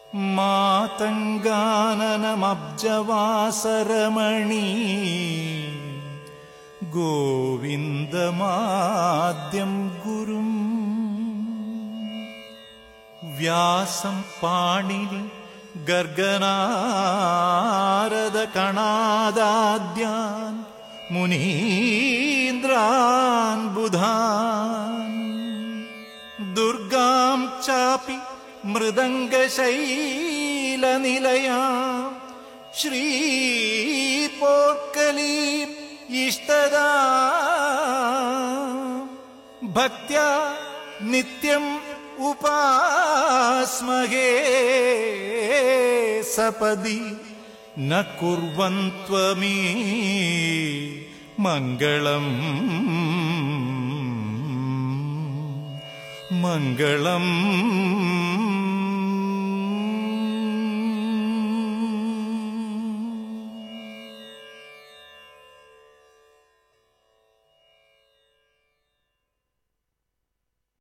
മാതംഗാനനമബ്ജവാസരമണി ഗോവിന്ദമാദ്യം ഗുരും വ്യാസം പാണിനി ഗർഗനാരദ കണാദാദ്യാൻ മുനീന്ദ്രാൻ ബുധാൻ ദുർഗാം ചാപി മൃദംഗശൈലനിലയാം ശ്രീപോർക്കലീം ഇഷ്ടദാ ഭക്ത്യാ നിത്യം ഉപാസ്മഹേ സപദി ന കുർവന്ത്വമീ മംഗളം മംഗളം